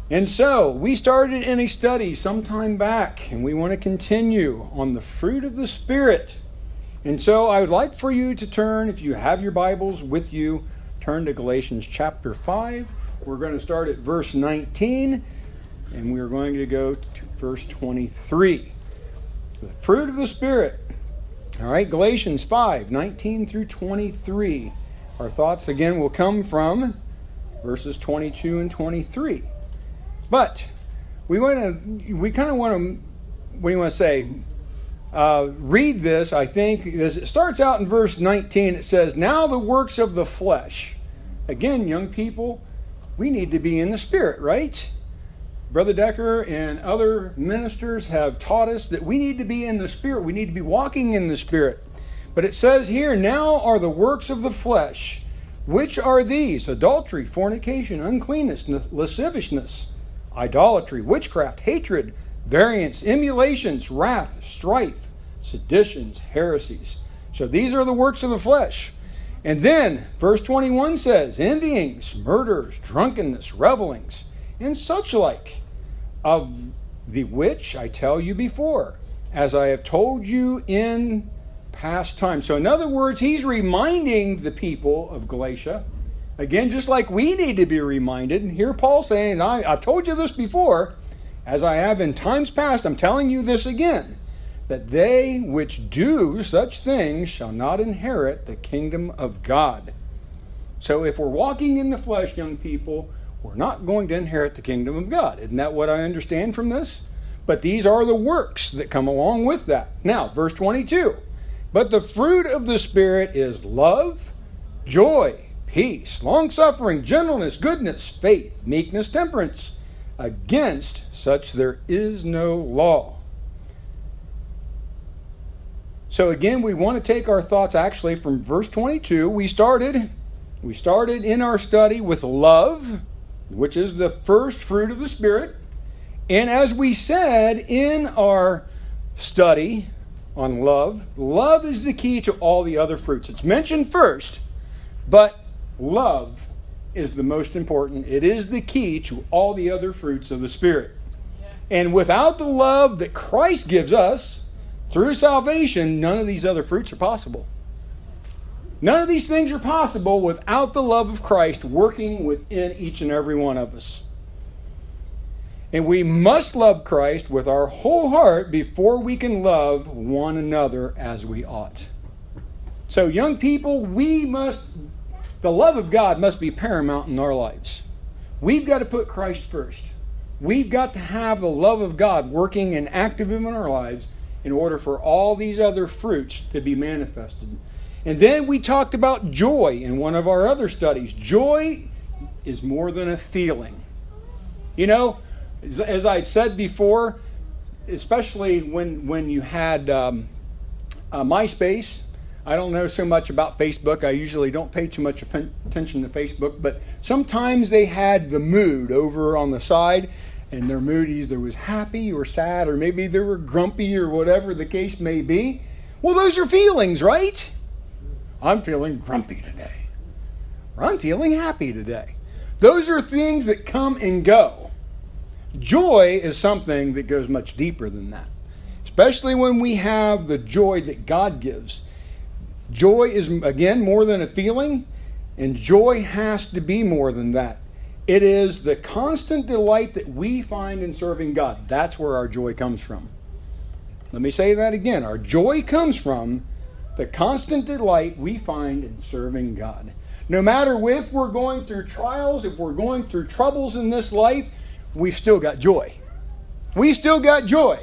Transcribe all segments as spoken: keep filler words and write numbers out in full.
And so, we started in a study some time back, and we want to continue on the fruit of the Spirit. And so, I would like for you to turn, if you have your Bibles with you, turn to Galatians chapter five. We're going to start at verse nineteen, and we're going to go to verse twenty-three. The fruit of the Spirit. All right, Galatians five, nineteen through twenty-three. Our thoughts, again, will come from verses twenty-two and twenty-three. But we want to, we kind of want to, we want to say, uh, read this, I think, as it starts out in verse nineteen. It says, now the works of the flesh. Again, young people, we need to be in the Spirit, right? Brother Decker and other ministers have taught us that we need to be in the Spirit. We need to be walking in the Spirit. But it says here, now are the works of the flesh. Which are these? Adultery, fornication, uncleanness, lasciviousness, idolatry, witchcraft, hatred, variance, emulations, wrath, strife, seditions, heresies. So these are the works of the flesh. And then verse twenty-one says, envyings, murders, drunkenness, revelings, and such like, of the which I tell you before, as I have told you in past time. So in other words, he's reminding the people of Galatia, again, just like we need to be reminded. And here Paul saying, I, I've told you this before, as I have in times past, I'm telling you this again, that they which do such things shall not inherit the kingdom of God. So if we're walking in the flesh, young people, we're not going to inherit the kingdom of God. Isn't that what I understand from this? But these are the works that come along with that. Now, verse twenty-two. But the fruit of the Spirit is love, joy, peace, long-suffering, gentleness, goodness, faith, meekness, temperance. Against such there is no law. So again, we want to take our thoughts actually from verse twenty-two. We started, we started in our study with love, which is the first fruit of the Spirit. And as we said in our study on love, love is the key to all the other fruits. It's mentioned first, but love is the most important. It is the key to all the other fruits of the Spirit. Yeah. And without the love that Christ gives us through salvation, none of these other fruits are possible. None of these things are possible without the love of Christ working within each and every one of us. And we must love Christ with our whole heart before we can love one another as we ought. So young people, we must, the love of God must be paramount in our lives. We've got to put Christ first. We've got to have the love of God working and active in our lives in order for all these other fruits to be manifested. And then we talked about joy in one of our other studies. Joy is more than a feeling. You know, as I said before, especially when, when you had um, uh, MySpace, I don't know so much about Facebook. I usually don't pay too much attention to Facebook, but sometimes they had the mood over on the side, and their mood either was happy or sad, or maybe they were grumpy or whatever the case may be. Well, those are feelings, right? I'm feeling grumpy today. Or I'm feeling happy today. Those are things that come and go. Joy is something that goes much deeper than that. Especially when we have the joy that God gives. Joy is, again, more than a feeling, and joy has to be more than that. It is the constant delight that we find in serving God. That's where our joy comes from. Let me say that again. Our joy comes from the constant delight we find in serving God. No matter if we're going through trials, if we're going through troubles in this life, we've still got joy. We still got joy.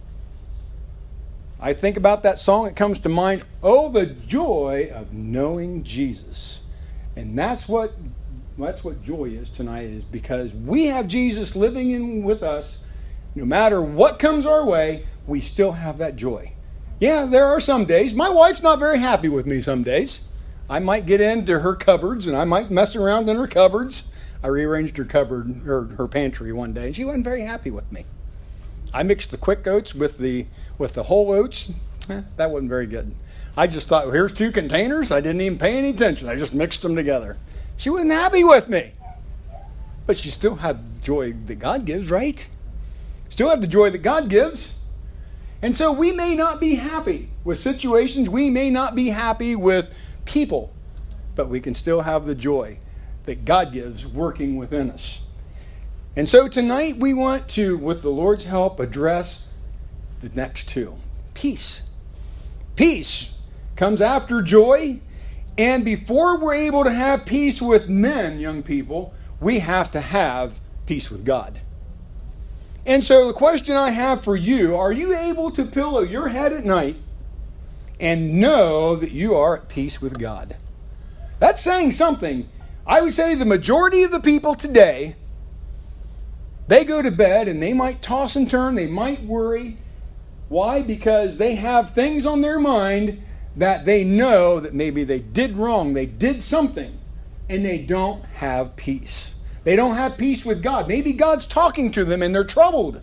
I think about that song, it comes to mind, oh, the joy of knowing Jesus. And that's what that's what joy is tonight, is because we have Jesus living in with us. No matter what comes our way, we still have that joy. Yeah, there are some days. My wife's not very happy with me some days. I might get into her cupboards and I might mess around in her cupboards. I rearranged her cupboard, or her pantry one day, and she wasn't very happy with me. I mixed the quick oats with the with the whole oats. Eh, that wasn't very good. I just thought, well, here's two containers. I didn't even pay any attention. I just mixed them together. She wasn't happy with me. but you still have the joy that God gives, right? Still have the joy that God gives. And so we may not be happy with situations. We may not be happy with people, but we can still have the joy that God gives working within us. And so tonight we want to, with the Lord's help, address the next two. Peace. Peace comes after joy. And before we're able to have peace with men, young people, we have to have peace with God. And so the question I have for you, are you able to pillow your head at night and know that you are at peace with God? That's saying something. I would say the majority of the people today, they go to bed and they might toss and turn, they might worry. Why? Because they have things on their mind that they know that maybe they did wrong, they did something, and they don't have peace. They don't have peace with God. Maybe God's talking to them and they're troubled.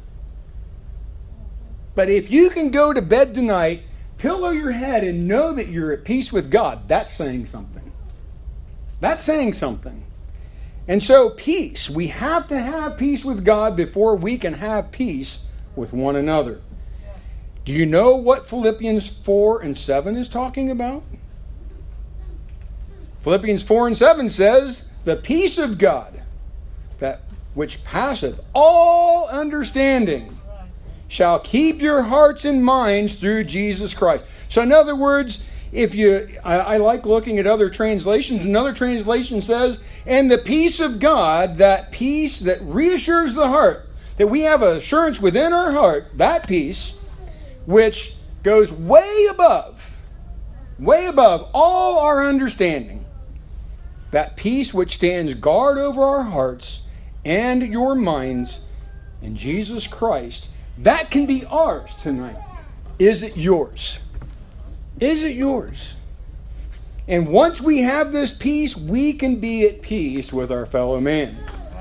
But if you can go to bed tonight, pillow your head and know that you're at peace with God, that's saying something. That's saying something. And so peace, we have to have peace with God before we can have peace with one another. Do you know what Philippians four and seven is talking about? Philippians four and seven says, the peace of God, that which passeth all understanding, shall keep your hearts and minds through Jesus Christ. So in other words, if you, I, I like looking at other translations. Another translation says, and the peace of God, that peace that reassures the heart, that we have assurance within our heart, that peace, which goes way above, way above all our understanding. That peace which stands guard over our hearts and your minds in Jesus Christ, that can be ours tonight. Is it yours? Is it yours? And once we have this peace, we can be at peace with our fellow man.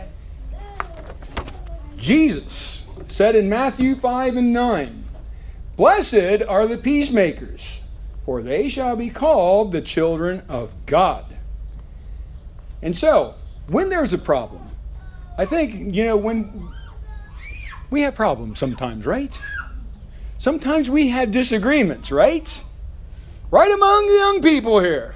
Jesus said in Matthew five and nine, blessed are the peacemakers, for they shall be called the children of God. And so, when there's a problem, I think, you know, when we have problems sometimes, right? Sometimes we have disagreements, right? Right among the young people here.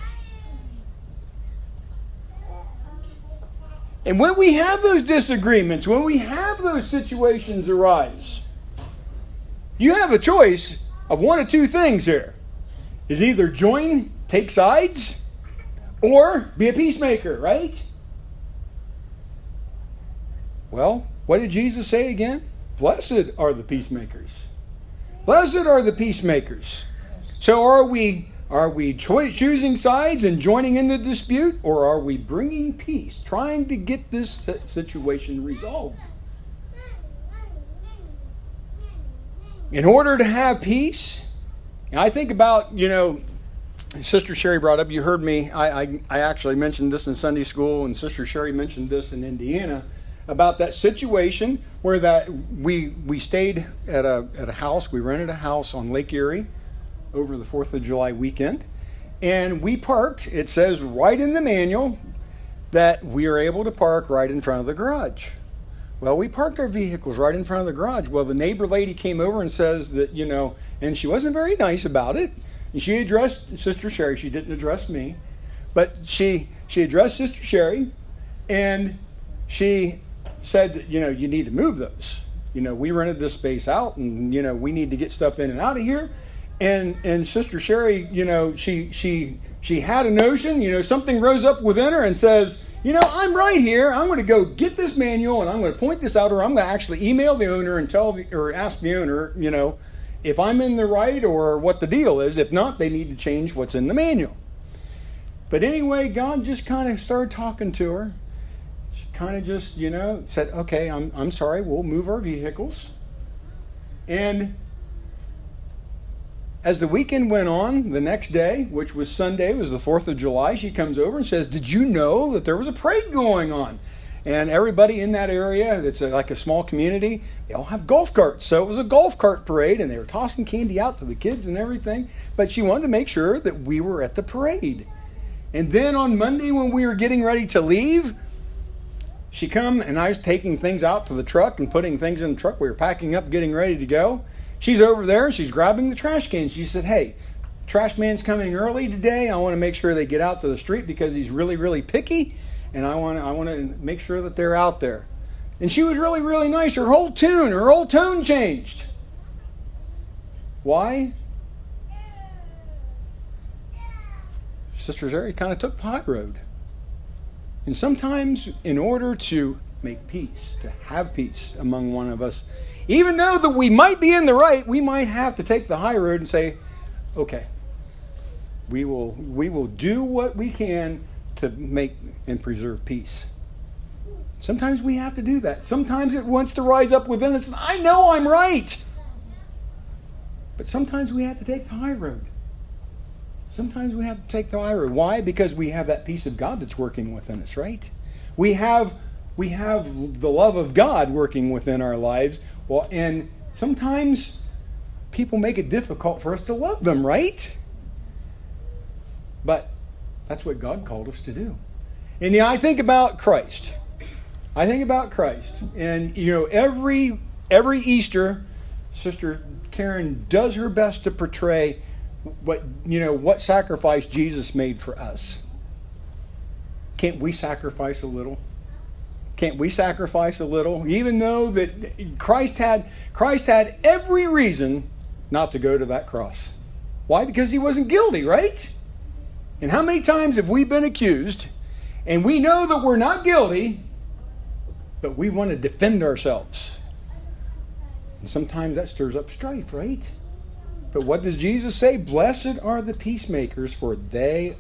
And when we have those disagreements, when we have those situations arise, you have a choice of one of two things here. Is either join, take sides, or be a peacemaker, right? Well, what did Jesus say again? Blessed are the peacemakers. Blessed are the peacemakers. So are we are we cho- choosing sides and joining in the dispute, or are we bringing peace, trying to get this situation resolved? In order to have peace, I think about, you know, Sister Sherry brought up, you heard me, I, I, I actually mentioned this in Sunday school, and Sister Sherry mentioned this in Indiana, about that situation where that we we stayed at a at a house, we rented a house on Lake Erie over the fourth of July weekend, and we parked, it says right in the manual that we are able to park right in front of the garage. Well, we parked our vehicles right in front of the garage. Well, the neighbor lady came over and says that, you know, and she wasn't very nice about it. And she addressed Sister Sherry. She didn't address me. But she she addressed Sister Sherry, and she said that, you know, you need to move those. You know, we rented this space out, and, you know, we need to get stuff in and out of here. And and Sister Sherry, you know, she she she had a notion, you know, something rose up within her and says, you know, I'm right here. I'm going to go get this manual and I'm going to point this out, or I'm going to actually email the owner and tell the, or ask the owner, you know, if I'm in the right or what the deal is. If not, they need to change what's in the manual. But anyway, God just kind of started talking to her. She kind of just, you know, said, okay, I'm I'm sorry, we'll move our vehicles. And as the weekend went on, the next day, which was Sunday, was the fourth of July, she comes over and says, did you know that there was a parade going on? And everybody in that area, it's a, like a small community, they all have golf carts. So it was a golf cart parade, and they were tossing candy out to the kids and everything. But she wanted to make sure that we were at the parade. And then on Monday, when we were getting ready to leave, She come and I was taking things out to the truck and putting things in the truck. We were packing up, getting ready to go. She's over there and she's grabbing the trash can. She said, hey, trash man's coming early today. I want to make sure they get out to the street because he's really, really picky. And I want to, I want to make sure that they're out there. And she was really, really nice. Her whole tune, her whole tone changed. Why? Sister Zeri kind of took the high road. And sometimes in order to make peace, to have peace among one of us, even though that we might be in the right, we might have to take the high road and say, okay, we will we will do what we can to make and preserve peace. Sometimes we have to do that. Sometimes it wants to rise up within us. I know I'm right. But sometimes we have to take the high road. Sometimes we have to take the high road. Why? Because we have that peace of God that's working within us, right? We have we have the love of God working within our lives. Well, and sometimes people make it difficult for us to love them, right? But that's what God called us to do. And yeah, I think about Christ. I think about Christ. And you know, every every Easter, Sister Karen does her best to portray what you know what sacrifice Jesus made for us. Can't we sacrifice a little? Can't we sacrifice a little? Even though that Christ had Christ had every reason not to go to that cross. Why? Because he wasn't guilty, right? And how many times have we been accused and we know that we're not guilty, but we want to defend ourselves? And sometimes that stirs up strife, right? But what does Jesus say? Blessed are the peacemakers, for they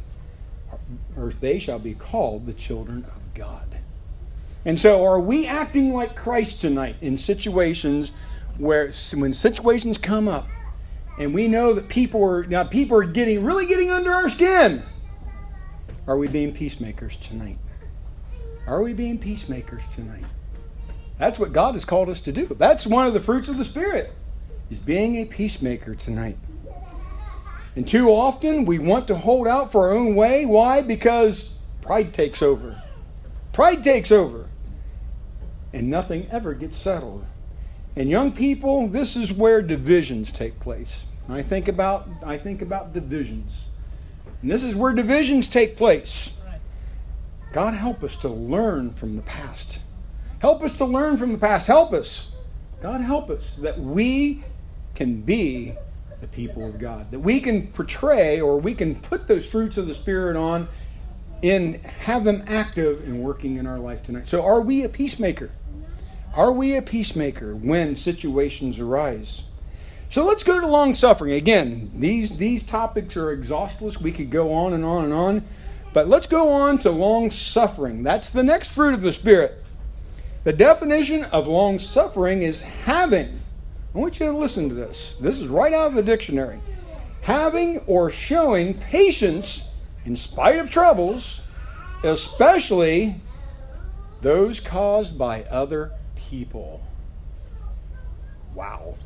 or they shall be called the children of God. And so are we acting like Christ tonight in situations where when situations come up and we know that people are now people are getting really getting under our skin? Are we being peacemakers tonight? Are we being peacemakers tonight? That's what God has called us to do. That's one of the fruits of the Spirit, is being a peacemaker tonight. And too often we want to hold out for our own way. Why? Because pride takes over. Pride takes over. And nothing ever gets settled. And young people, this is where divisions take place. I think about I think about divisions. And this is where divisions take place. God help us to learn from the past. Help us to learn from the past. Help us. God help us that we can be the people of God. That we can portray or we can put those fruits of the Spirit on and have them active and working in our life tonight. So are we a peacemaker? Are we a peacemaker when situations arise? So let's go to long suffering. Again, these, these topics are exhaustless. We could go on and on and on. But let's go on to long suffering. That's the next fruit of the Spirit. The definition of long suffering is having. I want you to listen to this. This is right out of the dictionary. Having or showing patience in spite of troubles, especially those caused by other people. Wow.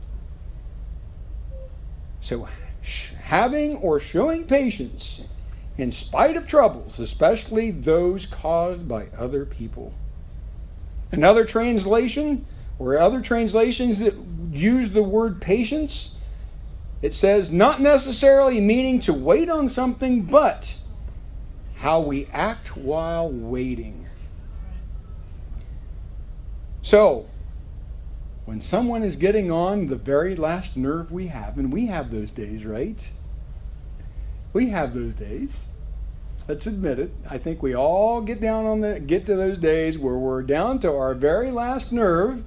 So, having or showing patience in spite of troubles, especially those caused by other people. Another translation, or other translations that use the word patience, it says not necessarily meaning to wait on something, but how we act while waiting. So, when someone is getting on the very last nerve we have, and we have those days, right? We have those days. Let's admit it. I think we all get down on the get to those days where we're down to our very last nerve.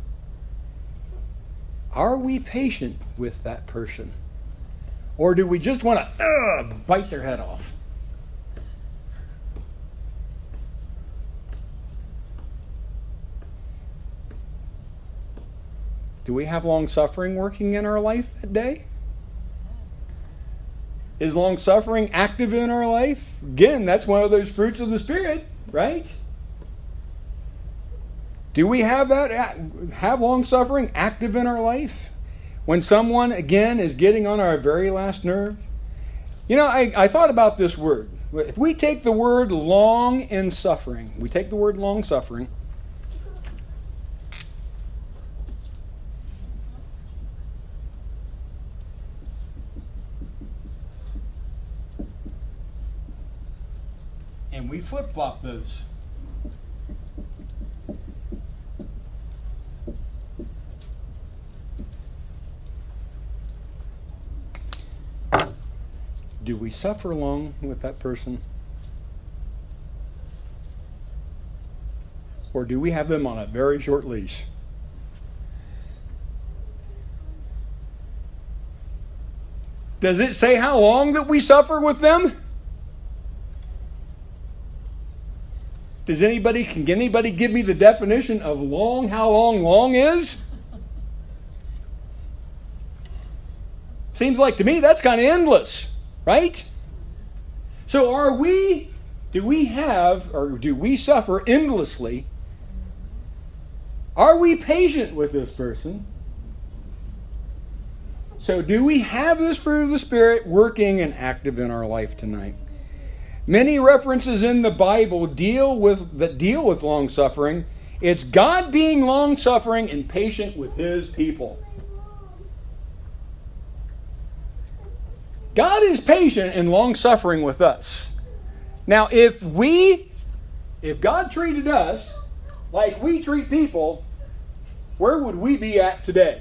Are we patient with that person? Or do we just want to uh, bite their head off? Do we have long suffering working in our life that day? Is long suffering active in our life? Again, that's one of those fruits of the Spirit, right? Do we have that, have long suffering active in our life? When someone, again, is getting on our very last nerve? You know, I, I thought about this word. If we take the word long and suffering, we take the word long suffering, and we flip-flop those. Do we suffer long with that person? Or do we have them on a very short leash? Does it say how long that we suffer with them? Does anybody, can anybody give me the definition of long, how long long is? Seems like to me that's kind of endless, right? So are we, do we have, or do we suffer endlessly? Are we patient with this person? So do we have this fruit of the Spirit working and active in our life tonight? Many references in the Bible deal with that deal with long suffering. It's God being long suffering and patient with His people. God is patient and long suffering with us. Now, if we, if God treated us like we treat people, where would we be at today?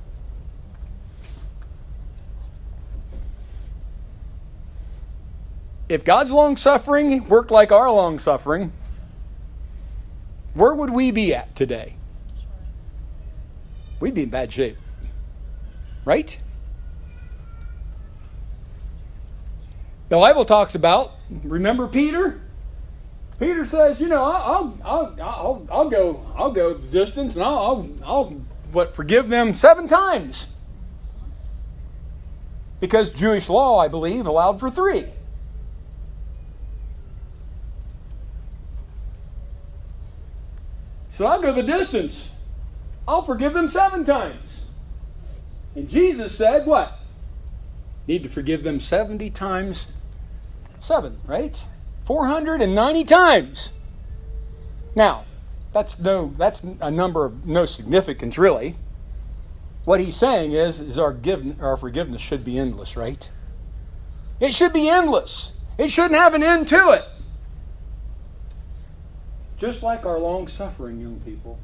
If God's long-suffering worked like our long-suffering, where would we be at today? We'd be in bad shape. Right? The Bible talks about, remember Peter? Peter says, you know, I'll I'll I'll I'll go I'll go the distance and I'll I'll, I'll what forgive them seven times. Because Jewish law, I believe, allowed for three. So I'll go the distance. I'll forgive them seven times. And Jesus said what? Need to forgive them seventy times seven, right? four hundred ninety times. Now, that's no that's a number of no significance really. What he's saying is, is our give, our forgiveness should be endless, right? It should be endless. It shouldn't have an end to it. Just like our long-suffering, young people.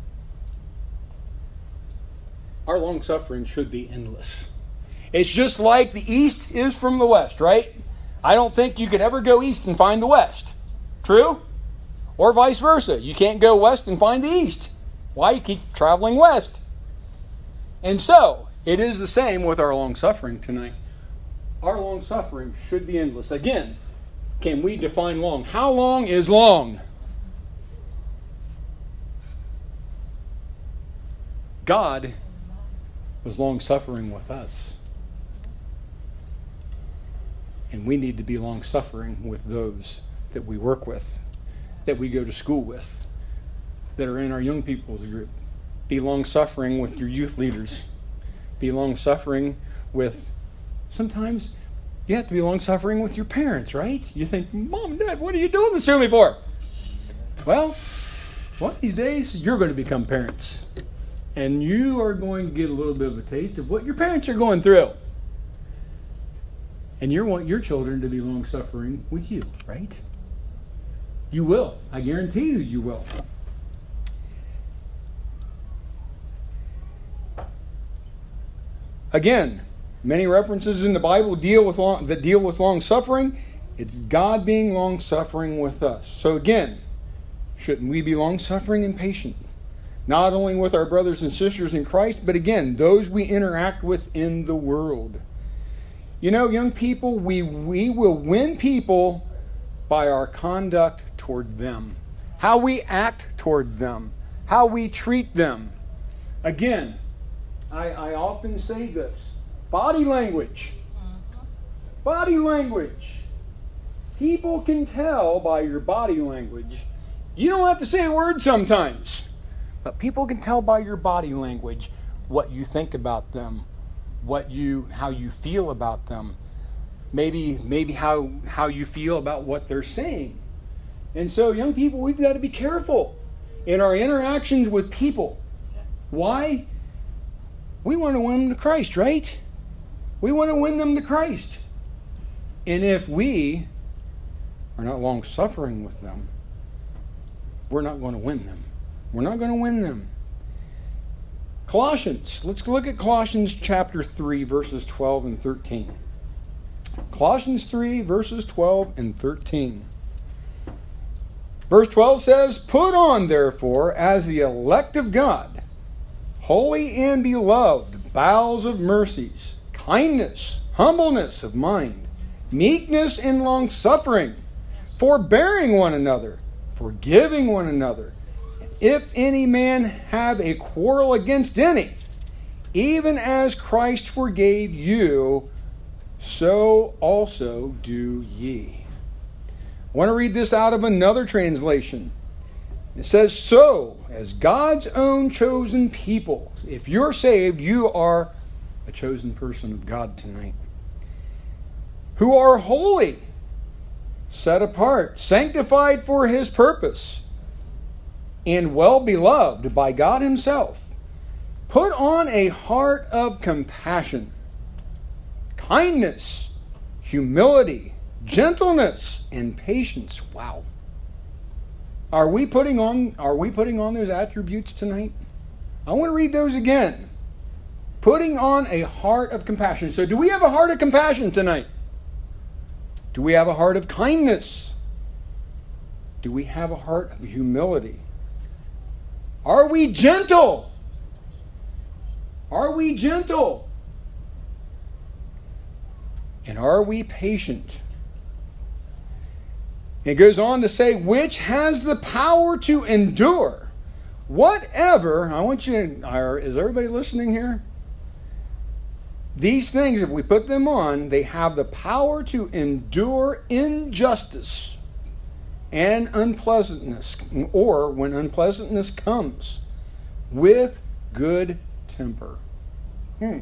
Our long-suffering should be endless. It's just like the east is from the west, right? I don't think you could ever go east and find the west. True? Or vice versa. You can't go west and find the east. Why? You keep traveling west. And so, it is the same with our long-suffering tonight. Our long-suffering should be endless. Again, can we define long? How long is long? God was long-suffering with us. And we need to be long-suffering with those that we work with, that we go to school with, that are in our young people's group. Be long-suffering with your youth leaders. Be long-suffering with, sometimes you have to be long-suffering with your parents, right? You think, Mom and Dad, what are you doing this to me for? Well, one of these days, you're going to become parents. And you are going to get a little bit of a taste of what your parents are going through. And you want your children to be long-suffering with you, right? You will. I guarantee you, you will. Again, many references in the Bible deal with long, that deal with long-suffering. It's God being long-suffering with us. So again, shouldn't we be long-suffering and patient? Not only with our brothers and sisters in Christ, but again, those we interact with in the world. You know, young people, we, we will win people by our conduct toward them. How we act toward them. How we treat them. Again, I, I often say this. Body language. Body language. People can tell by your body language. You don't have to say a word sometimes. But people can tell by your body language what you think about them, what you, how you feel about them, maybe, maybe how, how you feel about what they're saying. And so, young people, we've got to be careful in our interactions with people. Why? We want to win them to Christ, right? We want to win them to Christ. And if we are not long-suffering with them, we're not going to win them. We're not going to win them. Colossians. Let's look at Colossians chapter three, verses twelve and thirteen. Colossians three, verses twelve and thirteen. Verse twelve says, "Put on, therefore, as the elect of God, holy and beloved, bowels of mercies, kindness, humbleness of mind, meekness and long-suffering, forbearing one another, forgiving one another. If any man have a quarrel against any, even as Christ forgave you, so also do ye." I want to read this out of another translation. It says, "So, as God's own chosen people," if you're saved, you are a chosen person of God tonight, "who are holy, set apart, sanctified for his purpose, and well beloved by God himself, put on a heart of compassion, kindness, humility, gentleness, and patience." Wow. Are we putting on, are we putting on those attributes tonight? I want to read those again. Putting on a heart of compassion. So do we have a heart of compassion tonight? Do we have a heart of kindness? Do we have a heart of humility? Are we gentle? Are we gentle? And are we patient? It goes on to say, which has the power to endure whatever. I want you to, is everybody listening here? These things, if we put them on, they have the power to endure injustice and unpleasantness, or when unpleasantness comes, with good temper. Hmm.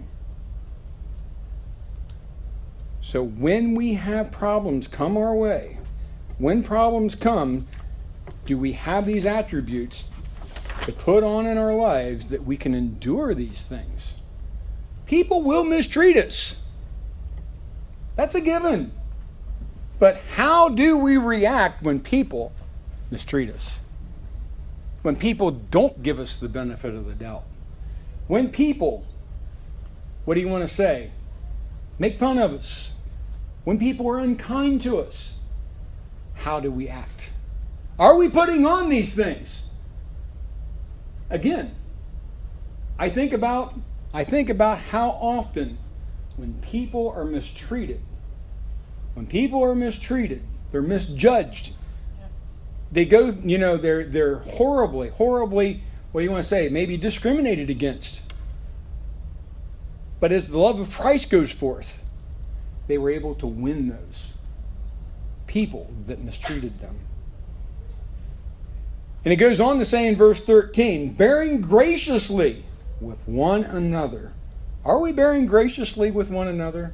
So when we have problems come our way, when problems come, do we have these attributes to put on in our lives that we can endure these things? People will mistreat us. That's a given. But how do we react when people mistreat us? When people don't give us the benefit of the doubt? When people, what do you want to say? Make fun of us. When people are unkind to us, how do we act? Are we putting on these things? Again, I think about I think about how often when people are mistreated, when people are mistreated, they're misjudged. They go, you know, they're they're horribly, horribly, what do you want to say, maybe discriminated against. But as the love of Christ goes forth, they were able to win those people that mistreated them. And it goes on to say in verse thirteen, bearing graciously with one another. Are we bearing graciously with one another?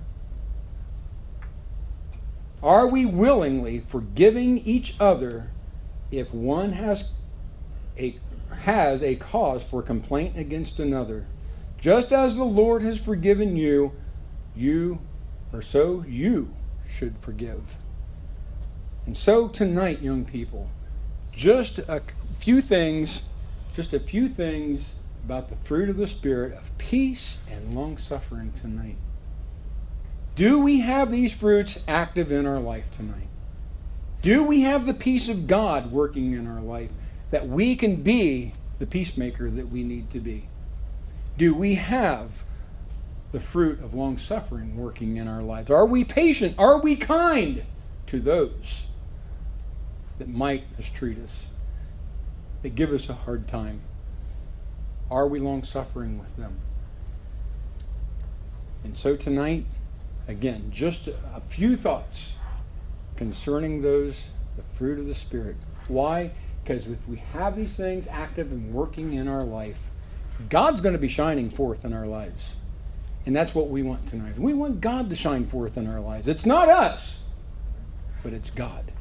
Are we willingly forgiving each other if one has a has a cause for complaint against another? Just as the Lord has forgiven you, you or so you should forgive. And so tonight, young people, just a few things, just a few things about the fruit of the Spirit of peace and long-suffering tonight. Do we have these fruits active in our life tonight? Do we have the peace of God working in our life that we can be the peacemaker that we need to be? Do we have the fruit of long-suffering working in our lives? Are we patient? Are we kind to those that might mistreat us, that give us a hard time? Are we long-suffering with them? And so tonight, again, just a few thoughts concerning those, the fruit of the Spirit. Why? Because if we have these things active and working in our life, God's going to be shining forth in our lives. And that's what we want tonight. We want God to shine forth in our lives. It's not us, but it's God.